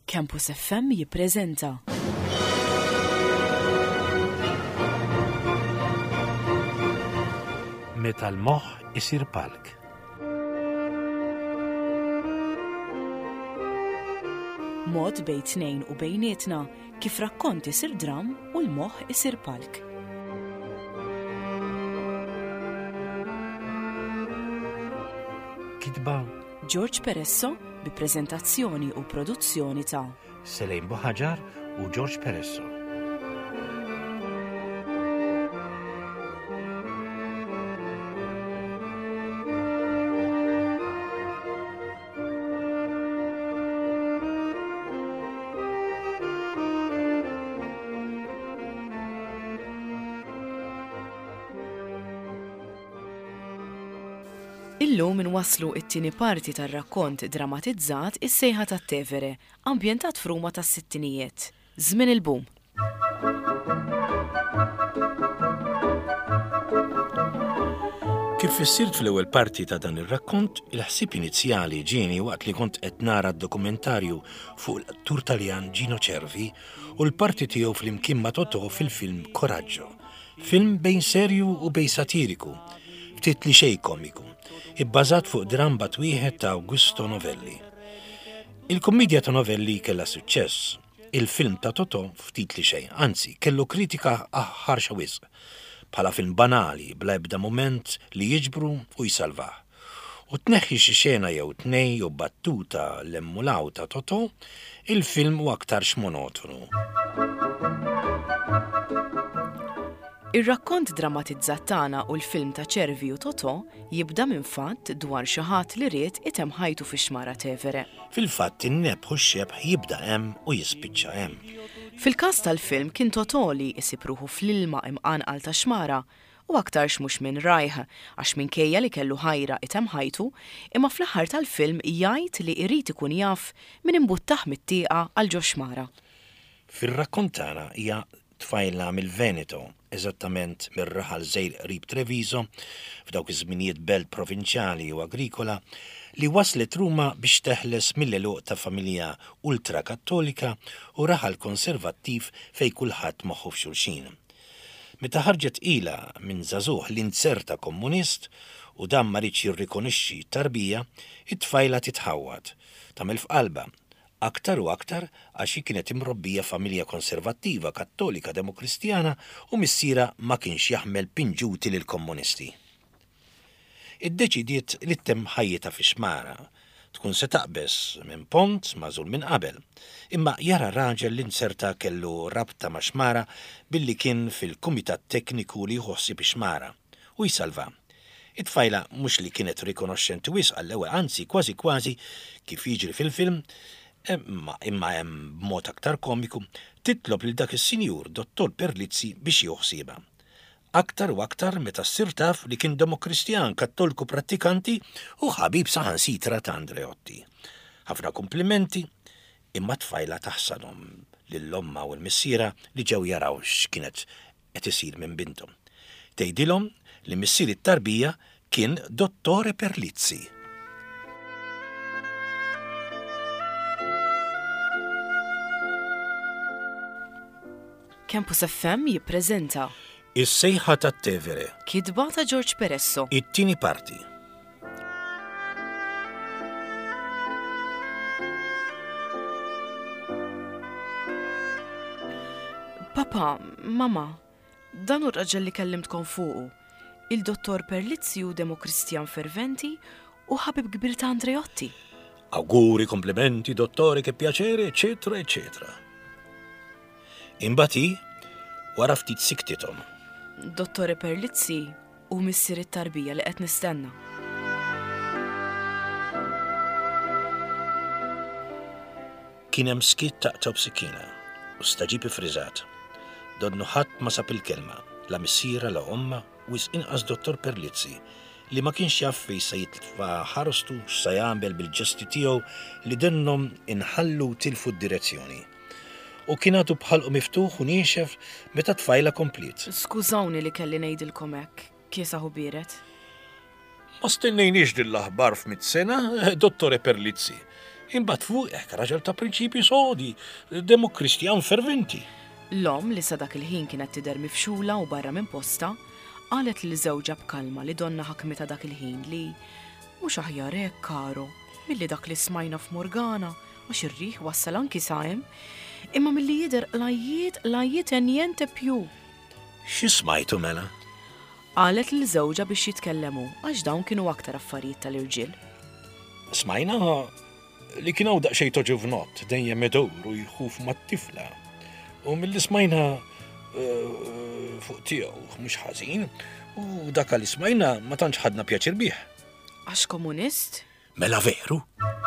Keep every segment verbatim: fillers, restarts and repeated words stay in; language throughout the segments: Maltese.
Campus F M jippreżenta. Meta l-moħħ isir palk. Mod bejn tnejn u bejnietna kif rakkont isir dram u l-moħħ isir palk. Kitba George Peresso bi preżentazzjoni u produzzjoni ta' Selejn Boħaġar u George Peresso. Illum inwasslu it-tieni parti tar-rakkont drammatizzat is-Sejħa tat-Tevere, ambjentat f'Ruma tas-sittinijiet. Żmien il-boom. Kif fissirt fl-ewwel parti ta' dan ir-rakkont, il-ħsieb inizjali ġieni waqt li kont qed nara d-dokumentarju fuq l-attur Taljan Gino Cervi u l-parti tiegħu fl-imkien ma' Totò fil-film Coraggio, film bejn serju u bejn satiriku, ftit li xejn komiku, ibbażat fuq dramba twieħed ta' Augusto Novelli. Il-kommedja ta' Novelli kellha suċċess, il-film ta' Totò ftit li xejn, anzi kellu kritika ħarxa wisq, bħala film banali bla ebda moment li jiġbru u jsalvah. U tneħħi xi xena jew tnej jew battuta l-emmulaw ta' Totò, il-film u aktarx monotonu. Ir-rakkont drammatizzat tagħna u l-film ta' Cervi u Totò jibda minn fatt dwar xi ħadd li ried item ħajtu fix-xmara Tevere. Fil-fatt in-nebħ u x-xebħ jibda hemm u jispiċċa hemm. Fil-każ tal-film kien Totò li isib ruħu fl-ilma imqanqal ta' xmara u aktarx mhux minn rajħ għax minkejja li kellu ħajra item ħajtu, imma fl-aħħar tal-film jgħid li jrid ikun jaf min imbuttaħ mit-tieqa għal ġo xmara. Fir-rakkont tagħna hija tfajla mill-Veneto, eżattament mir-raħal żgħir qrib Treviso, f'dawk iż-żminijiet belt provinċjali u agrikola, li waslet Ruma biex teħles mill-eluq ta' familja ultra-kattolika u raħal konservattiv fejn kulħadd moħħu f'xulxin. Meta ħarġet ilha minn żagħżugħ l-inserta komunist u dan ma ridx jirrikonixxi t-tarbija, it-tfajla titħawwad, tagħmel f'qalba aktar u aktar għax kienet imrobbija familja konservattiva, kattolika, demokristjana u missiera ma kienx jaħmel pinġuti lil komunisti. Iddeċidiet li ttemm ħajjita fi xmara, tkun se taqbes minn pont mażul minn qabel, imma jara raġel li nserta kellu rabta ma' xmara billi kien fil-kumitat tekniku li jħossib xmara u jsalva. It-tfajla mhux li kienet rikonoxxenti wisq għall-ewwel, anzi kważi kważi kif jiġri fil-film, imma imma hemm b'mod aktar komiku titlob lil dak is-sinjur Dottor Perlizzi biex joħsiebha. Aktar u aktar meta ssir taf li kien demokristjan kattoliku prattikanti u ħabib saħansitra ta' Andreotti. Ħafna komplimenti, imma tfajla taħsadhom lill-omma u l-missiera li ġew jaraw x'kienet qed isir minn bintom. Tgħidilhom li missier it-tarbija kien Dottore Perlizzi. Campus F M jippreżenta Is-Sejħa tat-Tevere. Kitba ta' George Peresso. It-tieni parti. Papa, mama, dan hu r-raġel li kellimtkom fuqu. Il-Dottor Perlizzi hu demokristjan ferventi u ħabib kbir ta' Andreotti. Auguri, komplimenti, dottore, che piacere, eccetera, eccetera. Imbagħad wara ftit siktithom. Dottore Perlizzi u missier it-tarbija li qed nistenna. Kien hemm skitt taqta' b'sikkina u staġib ifriżat. Donnu ħadd ma sab il-kelma, la missiera la omma u inqas Dottor Perlizzi li ma kienx jaf fejn se jitfa' ħarstu x'se jagħmel bil-ġesti tiegħu li dennhom inħallu tilfu d-direzzjoni. U kienatu bħalqu miftuħ u niexef meta tfajla komplit. Skużawni li kelli ngħidilkom hekk, kiesaħu biret. Ma stennejniex din l-aħbar f'mit sena, Dottore Perlizzi. Imbagħad fuq hekk raġel ta' prinċipji sodi, demokristjan ferventi. L-om li sa dak il-ħin kienet tidher mifxula u barra minn posta, qalet li żewġa b'kalma li donna ħakmita dak il-ħin li mhux aħjar hekk karo milli dak li smajna f'Morgana għax ir-riħ wassal anki sahem, imma milli jidher lajjiet lajjiet niente più. Xi smajtu mela? Qalet li żewġa biex jitkellemu għax dawn kienu aktar affarijiet tal-irġiel. Smajna li kien hawn daqsxejn ta' ġuvnott dejjem iduru jħuf mat-tifla. U milli smajna fuq tiegħu mhux ħażin, u dak li smajna ma tantx ħadna pjaċir bih. Għax komunist? Mela veru?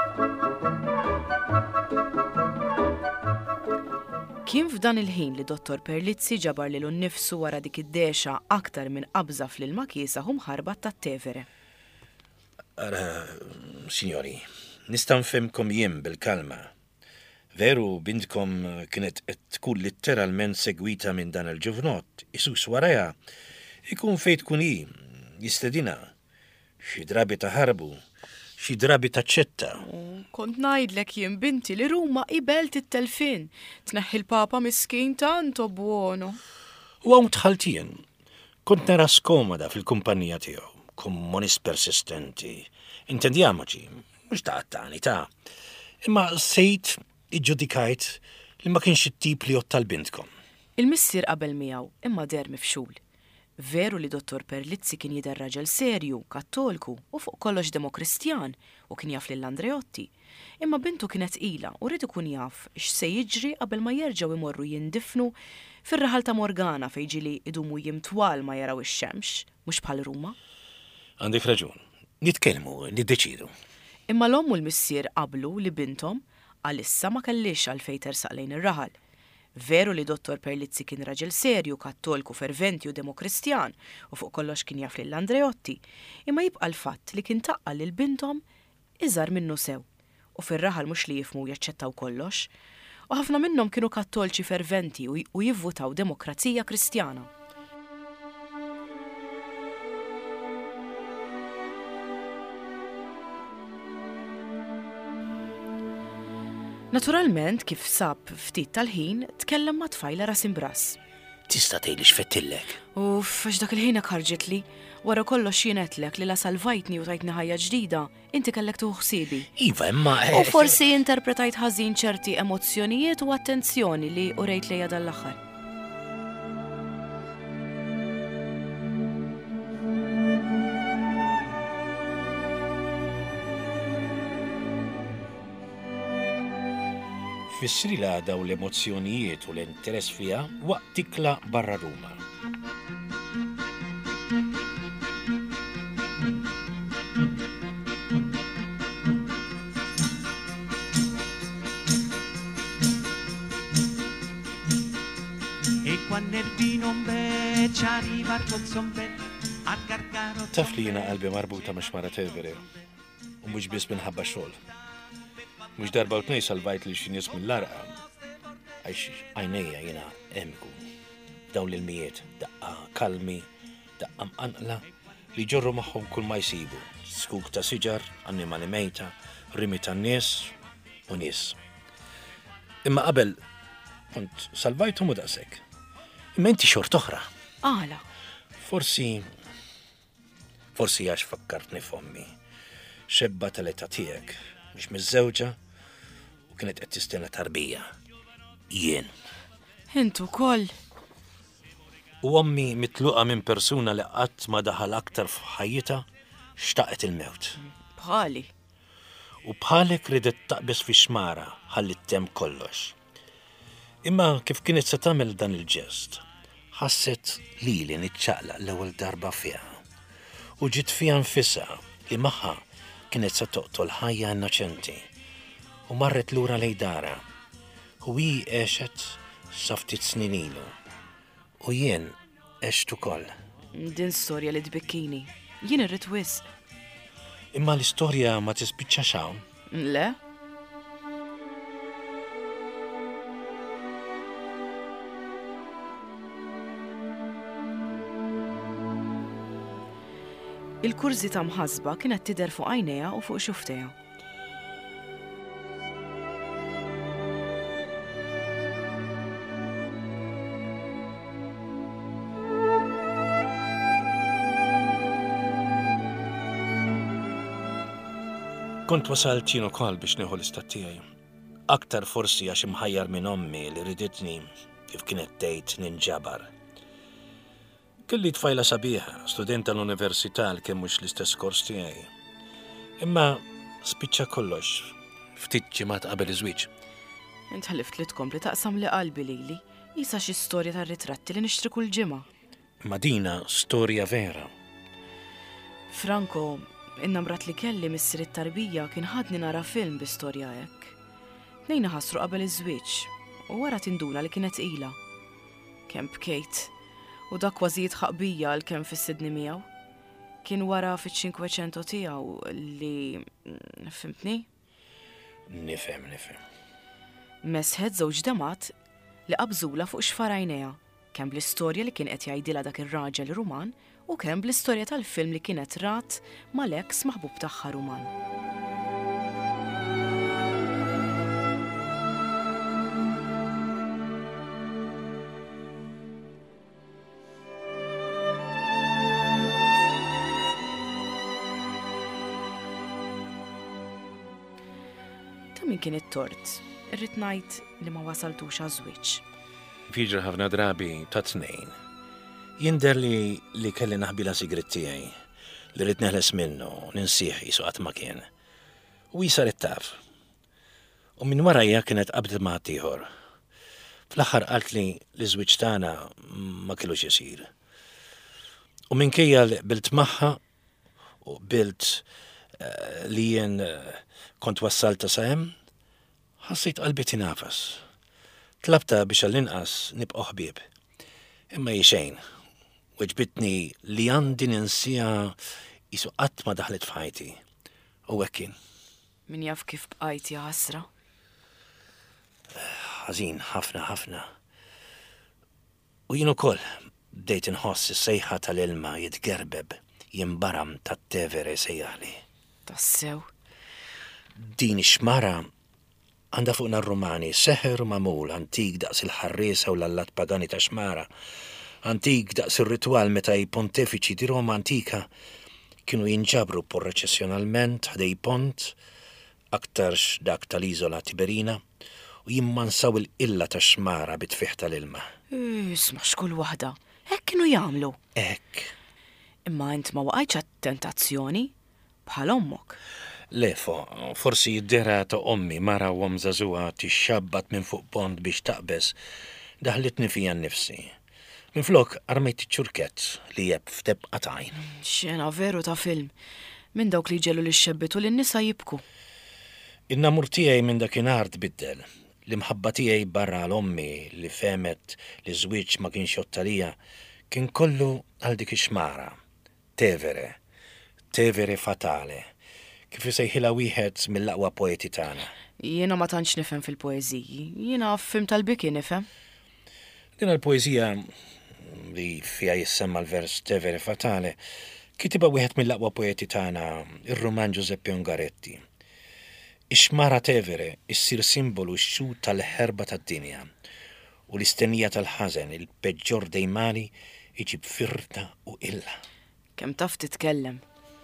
Kien f'dan il-ħin li Dottor Perlizzi ġabar lilu nnifsu wara dik id-dexa aktar minn qabża fl-ilma kiesa hu mħarbat tat-Tevere. Ara, signori, nista' nfhimkom jien bil-kalma. Veru bintkom kienet qed tkun litteralment segwita minn dan il-ġuvnott, isus warajha, ikun fejn tkun hi, jistedina, xi drabi taħarbu, xi drabi taċċetta. Kont ngħidlek jien binti li Ruma qibelt it-telfin, tneħħi l-Papa miskin tanto buono. U hawn tħaltien, kont nara skomoda fil-kumpanija tiegħu, komunist persistenti, intendiamoci, mhux ta' attani ta', imma sejt iġġudikajt li ma kienx it-tip li jott tal-bintkom. Il-missier qabel miegħu imma der mifxul. Veru li Dottor Perlizzi kien jidher raġel serju, kattolku u fuq kollox demokristjan u kien jaf lil Andreotti, imma bintu kienet ila u rrid ikun jaf x'se jiġri qabel ma jerġgħu imorru jindifnu fir-raħal ta' Morgana fejn ġieli idumu jimtwal ma jaraw ix-xemx, mhux bħal Ruma. Għandek raġun, nitkellmu, niddeċidu. Imma l-omm u l-missier qablu li bintom għalissa ma kellix għalfejn tersaq lejn ir-raħal. Veru li Dottor Perlizzi kien raġel serju, kattolku, ferventi u demokristjan u fuq kollox kien jaf lil Andreotti, imma jibqa' l-fatt li kien taqqa lil bintom iżgħar minnu sew u fir-raħal mhux li jifhmu jaċċettaw kollox, u ħafna minnhom kienu kattolċi ferventi u jivvutaw demokrazija Kristjana. Naturalment, kif sab ftit tal-ħin, tkellem ma' tfajla ras imbras. Tista' tgħidli x'fettilek? Uff, għax dak il-ħin ħarġet li, wara kollox jienetlek li la salvajtni u tajtni ħajja ġdida, inti kellek tuħu ħsiebi. Iva, imma U forsi interpretajt ħażin ċerti emozzjonijiet u attenzjoni li urejt lejha dal-aħħar. Fissri la daw l-emozzjonijiet u l-interess fija waqt tikla barra Ruma. Taf li jiena qalbi marbuta ma' xmara Tevere u mhux biss minħabba xogħol. Mux darba u tnej salvajt li xinis mill-larqa, għax għajnejja jina emku. Dawn l-ilmijiet, daqqa kalmi, daqqa mqanqla, li ġorru maħħom kull ma jsibu. Skuk ta' siġar, annimali mejta, rimi ta' nies u nies. Imma qabel, kont salvajtum u daqsek. Imma inti xort oħra. Għala. Forsi, forsi għax fakkartni f'ommi. Xebba tal-età tiegħek, mhux miż-żewġa, u kienet qed tistenna tarbija. Jien. Intu koll. U ommi mitluqa minn persuna li qatt ma daħal aktar f'ħajjita xtaqet il-mewt. Bħali. U bħalek ridet taqbes fi xmara ħalli tem kollox. Imma kif kienet se tagħmel dan il-ġest, ħasset lili niċċaqlaq l-ewwel darba fiha. U ġiet fiha nfisha li magħha kienet se toqtol ħajja innoċenti u marret lura lejn dara u hi għexet sa ftit snin ilu u jien għext ukoll. Din storja li tbikkini. Jien irrid wisq. Imma l-istorja ma tispiċċax hawn. Le? Il-kurżi ta' mħasba kienet tidher fuq għajnejha u fuq xuftejha. Kont wasalt jien ukoll biex nieħu l-istat tiegħi. Aktar forsi għax imħajjar minn ommi li riditni kif kienet tgħid ninġabar. Kelli tfajla sabiħa, student tal-università l kemm mhux l-istess kors tiegħi. Imma spiċċa kollox, ftit ġimgħat qabel iż-żwieġ. Int ħalift li tkompli taqsam li qalbi lili, jisa xi storja tar-ritratti li nixtri kull ġimgħa. Ma dina storja vera. Franco, innamrat li kelli missier it-tarbija kien ħadni nara film bi storja hekk. Tnejn ħassru qabel iż-żwieġ u wara tinduna li kienet ila. Kemm bkejt u dak kważi jitħaq bija l kemm fis-sidni miegħu. Kien wara fiċ-ċinkweċento tiegħu li fimtni? Nifhem, nifhem. Mesħed żewġ demat li qabżula fuq xfarajnejha, kemm bl-istorja li kien qed jgħidilha dak ir-raġel Ruman u kemm bl-istorja tal-film li kienet rat mal-eks maħbub tagħha Ruman. Ta' min kien it-tort? Irrid ngħid li ma wasaltux għaż-żwieġ. Fiġra ħafna drabi ta' tnejn. Jinder li li kelli naħbila sigrit tiegħi li rrid neħles minnu, ninsieħ jisu qatt ma kien. U jisar it-taf. U minn warajja kienet qabdet ma' ieħor. Fl-aħħar qalt li l-iżwieġ tagħna ma kellux isir. U minkejja li qbilt magħha u qbilt li jien kont wassalta sa hemm, ħassejt qalbi tinafas. Tlabta biex għall-inqas nibqgħu ħbieb. Imma hi xejn. Weġbitni li għandi ninsija jisu qatt ma daħlet f'ħajti. U hekk kien. Min jaf kif bqajt ja ħasra? Ħażin ħafna ħafna. U jien ukoll bdejt inħoss is-sejħa tal-ilma jitgerbeb jinbaram tat-Tevere sejjaħli. Tassew. Din ix-xmara għandha fuqna r-Rumani seħer magħmul antik daqs il-ħarriesa u l-allat pagani ta' xmara, antik daqs ir-ritwal meta i-pontefiċi di Roma antika kienu jinġabru porreċessjonalment ħdej pont, aktarx dak tal-iżola Tiberina, u jimmansaw il-illa ta' xmara bit-tfiħ tal-ilma. Isma' xkull waħda, hekk kienu jagħmlu. Hekk. Imma int ma waqgħetx għat-tentazzjoni bħal ommok. Lefo, forsi jiddera ta' ommi mara u għamżazuha tixxabbat minn fuq pont biex taqbes, daħlitni fija nnifsi. Minflok armejt ċurket li jeb f'teb qatajn. Xena veru ta' film, minn dawk li ġelu li xebbitu li n-nisa jibku. In-namur tiegħi minn dakinhar tbiddel. L-imħabba tiegħi barra l-ommi li femet li żwieġ ma kienx jottalija kien kollu għal dik ix-xmara. Tevere, Tevere fatale. Kif isejħilha wieħed mill-aqwa poeti tagħna. Jiena ma tantx nifhem fil-poeżiji, jiena fim tal-biki nifhem. Din il-poeżija li fiha jissemma l-vers Tevere fatale kitiba wieħed mill-aqwa poeti tagħna, ir-Ruman Giuseppe Ungaretti. Ix-xmara Tevere issir simbolu x-xut tal-ħerba tad-dinja u l-istennija tal-ħażen il-peġġor dejmani iġib firda u illa. Kemm taf titkellem.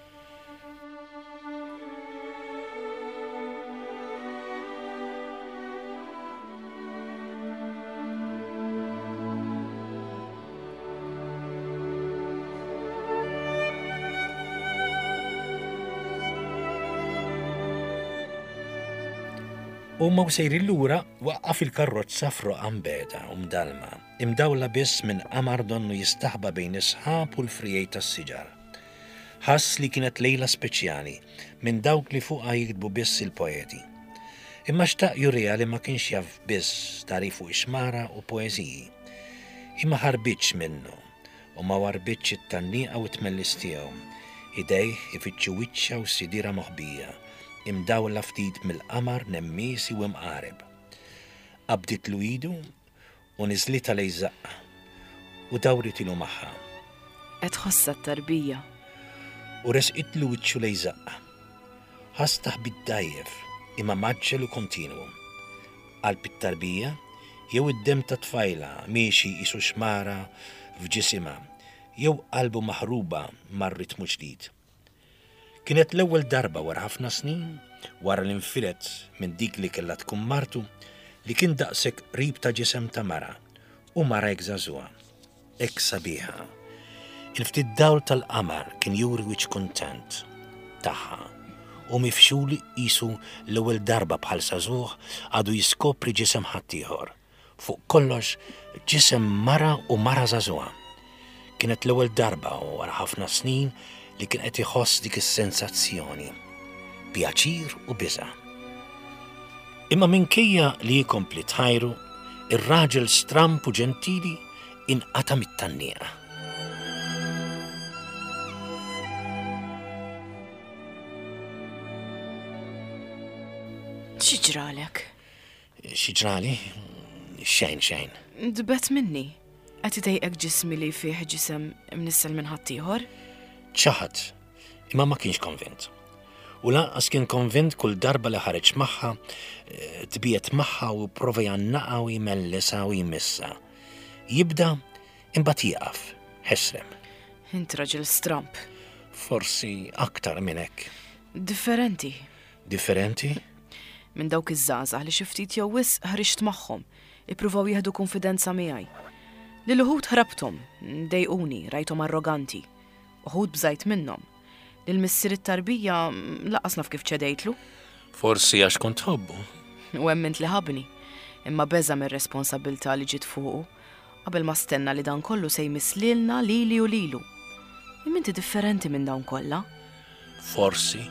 U ma sejri l-lura waqqaf il-karrozza f'roq ambeda u mdalma, imdawla biss minn qamar donnu jistaħba bejn isħab u l-frijej tas-siġar. Ħass li kienet lejla speċjali minn dawk li fuqha jiktbu biss il-poeti. Imma xtaq jurija li ma kienx jaf biss tarifu ix-xmara u poeżiji. Imma ħarbitx minnu u ma warbitx it-tannieqa u t-tmellis tiegħu. Idej ifittxu wiċċa u sidira moħbija. Imdawla ftit mill-qamar nemmisi u mqareb. Qabdit l-idu u niżlita lej żaqqa u dawrit ilu magħha. Qed tħossa t-tarbija. U resqitlu wiċċu lej żaqqa. Ħastaħ bid-dajjef imma maġġel u kontinu. Qalb it-tarbija jew id-dem ta' tfajla miexi isu xmara f'ġisimha jew qalbu maħruba mar-ritmu ġdid. Kienet l-ewwel darba wara ħafna snin wara l-infilet minn dik li kellha tkun martu li kien daqshekk qrib ta' ġisem ta' mara u mara hekk żagħżugħa. Hekk sabiħa. Il-ftit dawl tal-qamar kien juri wiċċ kuntent tagħha u mifxuli qisu l-ewwel darba bħal żagħżugħ għadu jiskopri ġisem ħaddieħor. Fuq kollox ġisem mara u mara żagħżugħa. Kienet l-ewwel darba wara ħafna snin li kien qed iħoss dik is-sensazzjoni. Pjaċir u biża'. Imma minkejja li jkompli tħajru, ir-raġel stramp u ġentili inqata' mit-tannieqa. X'ġralek? X'ġrali? Xejn xejn. Dbet minni. Qed idejqek ġismi li fih ġisem imnissel minn ħaddieħor? ċaħad, imma ma kienx konvint. U lanqas kien konvint kull darba li ħareġ magħha, tbiet magħha u prova jannaqa u jmellisa u jmissa. Jibda imbagħad jieqaf, ħesrem. Int raġel stramp. Forsi aktar minn hekk. Differenti. Differenti? Minn dawk iż-żgħażagħ li xi ftit jew wisq ħriġt magħhom, ippruvaw jieħdu konfidenza miegħi. Lil uħud ħrabthom, dejquni, rajthom arroganti. Uħud bżajt minnhom. Lil missier it-tarbija laqas naf kif ċedejtlu. Forsi għax kont ħobbu. U hemmint li ħabni, imma beża mir-responsabbiltà li ġiet fuqu, qabel ma stenna li dan kollu se jmisslilna lili u lilu. Imma inti differenti minn dawn kollha? Forsi.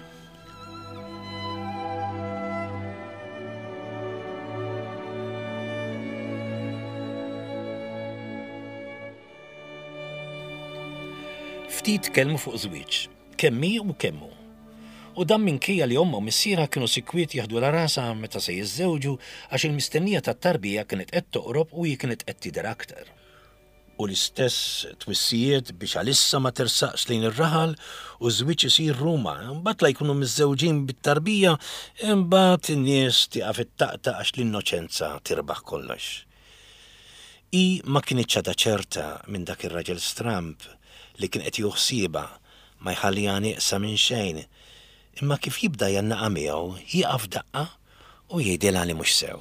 Ftit kelmu fuq żwieġ, kemmi u kemmu. U dan minkejja li omma u missiera kienu sikwiet jaħdu la rasa meta se jiżżewġu għax il-mistennija tat-tarbija kienet qed toqrob u hi kienet qed tidher aktar. U l-istess twissijiet biex għalissa ma tersaqx lejn ir-raħal u żwieġ isir ruma, imbagħad la jkunu miżżewġin bit-tarbija, imbagħad in-nies tieqaf it-taqta għax l-innoċenza tirbaħ kollox. I ma kienitx ċada ċerta minn dak ir-raġel stramp li kien qed juħsieba ma jħallija nieqsa minn xejn, imma kif jibda jannaqa' miegħu jieqaf daqqa u jgħidilha li mhux sew.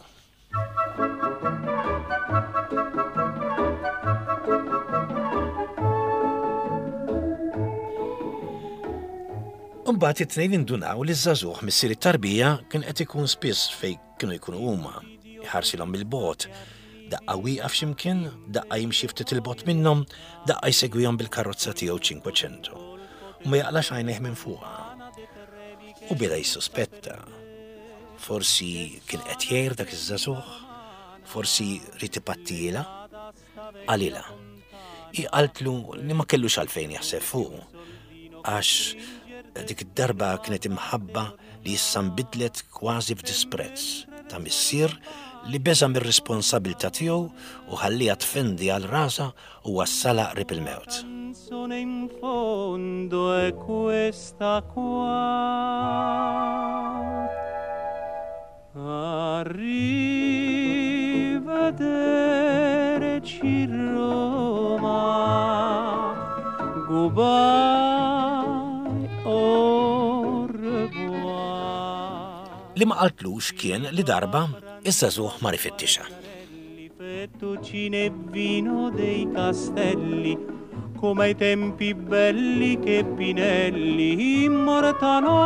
Imbagħad it-tnejn indunaw li żagħżugħ missier it-tarbija kien qed ikun spiss fejn kienu jkunu huma, jħarsilhom bil-bogħod. Daqqa wieqaf x'imkien, daqqa jimxi ftit il-bogħod minnhom, daqqa jsegwihom bil-karozza tiegħu cinquecento. U ma jaqlax għajnejh minn fuqha. U beda jissospetta. Forsi kien qed jgħid dak iż-żagħżugħ, forsi rid ipattilha, għalilha. Hi qaltlu li ma kellux għalfejn jaħseb fuq, għax dik id-darba kienet imħabba li issa nbidlet kważi f'disprezz ta' missier li beża mir-responsabilità tiegħu u ħallija tfendi għal rasa u wassala qrib il-mewt. In fondo è questa qua. Arrivederci Roma. Goodbye, au revoir. Li ma qaltlux kien li darba iż-żagħżugħ ma rifittixa. Fettuccine e vino dei castelli, come ai tempi belli che Pinelli immortalò.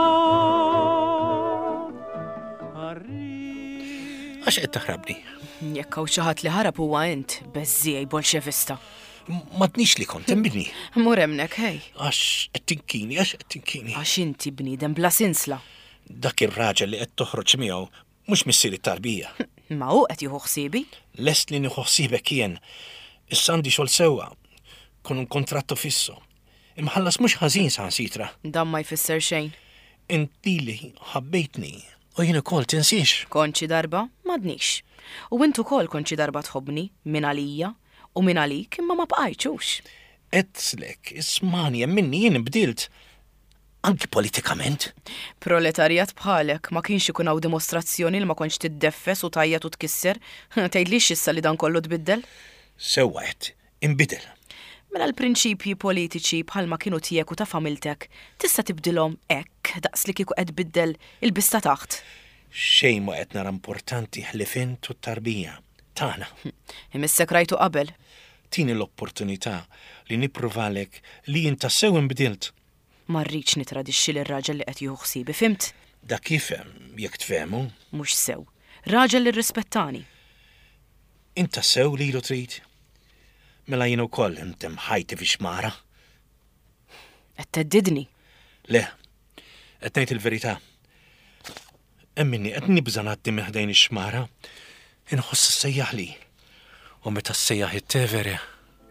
Għax qed taħrabni? Jekk hawn xi ħadd li ħarab huwa int, beżżej bolxevista. M'għadniex li kont imbni. Mur hemmhekk hej. Għax qed tinkini, għax qed tinkini. Għax inti bniedem bla sinsla. Dak ir-raġel li qed toħroġ miegħu mhux missier it-tarbija. Ma hu qed jieħu ħsiebi? Lest li nieħu ħsiebek jien. Issa għandi xogħol sewwa, kun un kontratto fisso. Imħallas mhux ħażin saħansitra. Dan ma jfisser xejn. Inti li ħabbejtni u jien ukoll tinsiex. Konċi darba m'għadniex. U intu ukoll konċi darba tħobbni minn għalija u minn għalik imma ma bqajtux. Etzlek, ismani minni jien bdilt. Anki politikament. Proletarjat bħalek ma kienx ikun hawn dimostrazzjoni li ma kontx tiddeffes u tajjed u tkisser. Tgħidlix issa li dan kollu tbiddel? Sewwa qed, inbidel. Mela l-prinċipji politiċi bħalma kienu tiegħek u ta' familtek tista' tibdilhom hekk daqs li kieku qed biddel il-bista taħt. Xejn ma qed nara importanti ħlifin u t-tarbija tagħna. Imissek rajtu qabel. Tini l-opportunità li nippruvalek li jinta sew inbdilt. Ma rridx nitradixxi lir-raġel li qed jieħu ħsiebi, fimt? Da kifhem jekk tfehmu. Mhux sew. Raġel li rrispettani. Inta sew li lu trid. Mela jien ukoll intem ħajti fi xmara. Qed teddidni. Le, qed ngħid il-verità. Emminni qed nibża ngħaddi meħdejn ix-xmara, inħoss issejjaħ li. U meta ssejjaħ it-tevere.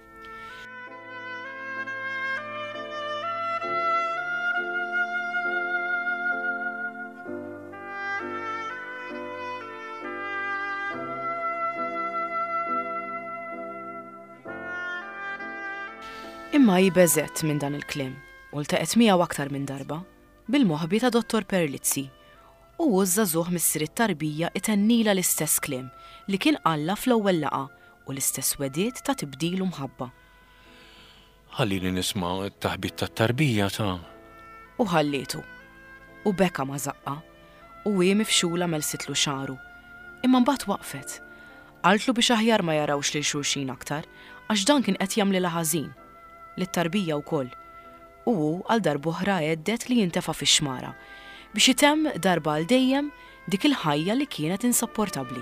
Imma jibeżet minn dan il-klim u ltaqet miegħu aktar minn darba bil-moħbi ta' Dottor Perlizzi u użza żugħ missier it-tarbija itennila l-istess klim li kien qalla fl-ewwel laqa u l-istess wediet ta' tibdilu mħabba. Ħallili nisma' t-taħbit tat-tarbija ta' U ħallietu. U beka ma żaqqa u hi mifxula melsitlu xaru. Imma mbagħad waqfet. Qaltlu biex aħjar ma jarawx lil xulxin aktar għax dan kien qed jagħmlilha ħażin. Lit-tarbija wkoll. U hu għal darb'oħra għeddet li jintefa' fix-xmara biex itemm darba għal dejjem dik il-ħajja li kienet insopportabbli.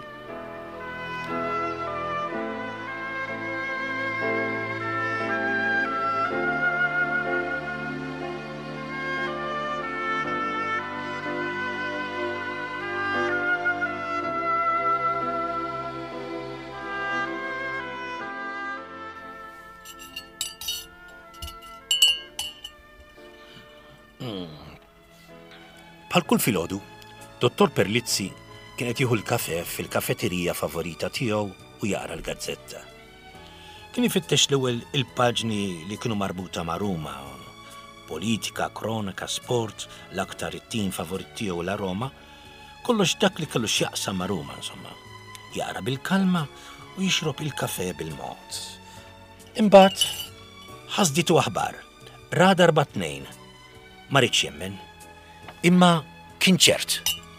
Bħal kull filgħodu, Dottor Perlizzi kien qed jieħu l-kafè fil-kafeterija favorita tiegħu u jaqra l-gazzetta. Kien ifittex l-ewwel il-paġni li kienu marbuta ma' Ruma, politika, kronika, sport, l-aktar it-tim favorit tiegħu la Roma, kollox dak li kellu x'jaqsam ma' Ruma insomma. Jaqra bil-kalma u jixrob il-kafè bil-mod. Imbagħad ħasditu aħbar, ra darba tnejn. Ma rridx jemmen. Imma kien ċert.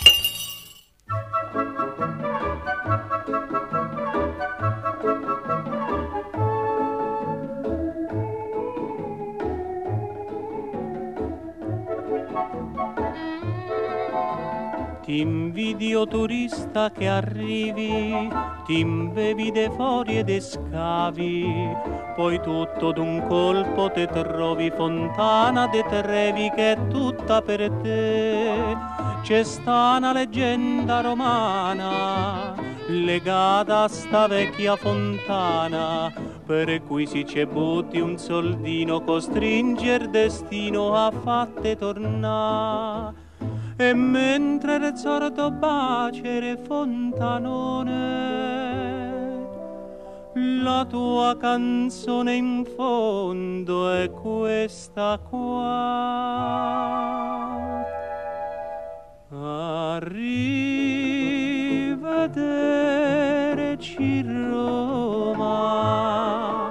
Ti invidio turista che arrivi, ti imbevi de fuori ed scavi, poi tutto d'un colpo te trovi fontana de Trevi che è tutta per te. C'è sta una leggenda romana legata a sta vecchia fontana, per cui si ci butti un soldino, costringe il destino a fatte tornare. E mentre il sordo bacere fontanone, la tua canzone in fondo è questa qua. Arrivederci Roma,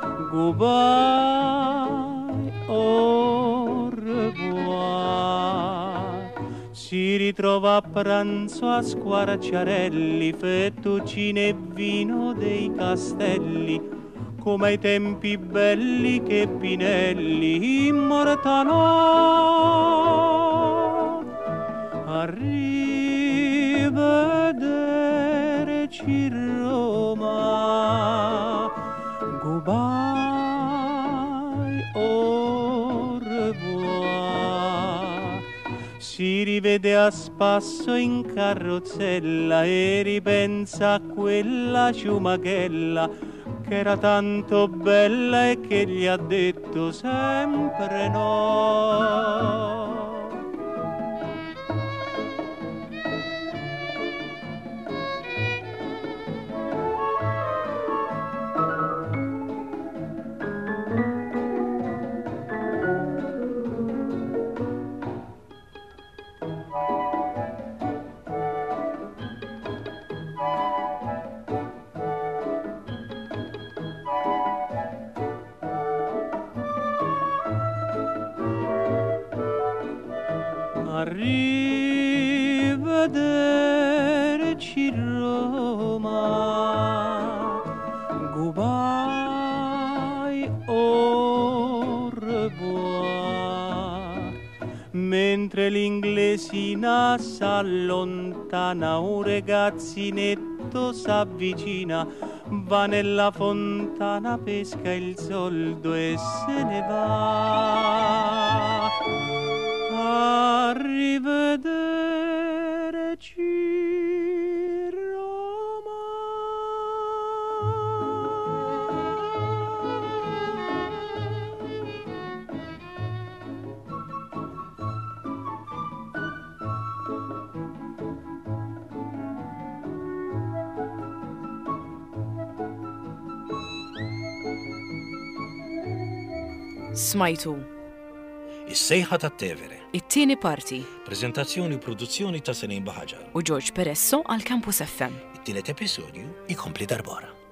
goodbye, au revoir. Si ritrova a pranzo a Squarciarelli, fettuccine e vino dei castelli, come ai tempi belli che Pinelli immortalò. Arrivederci Roma, goodbye, au revoir. Si rivede a spasso in carrozzella e ripensa a quella ciumachella che era tanto bella e che gli ha detto sempre no. Arrivederci Roma, goodbye, au revoir. Mentre l'inglesina s'allontana, un ragazzinetto s'avvicina, va nella fontana, pesca il soldo e se ne va. Arrivederci Roma. Smajtu, Is-sejħa tat-Tevere. it-tieni parti Prezentazzjoni u produzzjoni ta' Senin Baħaġar. u George Peresso għal Campus F M. It-tielet episodju ikompli darbora.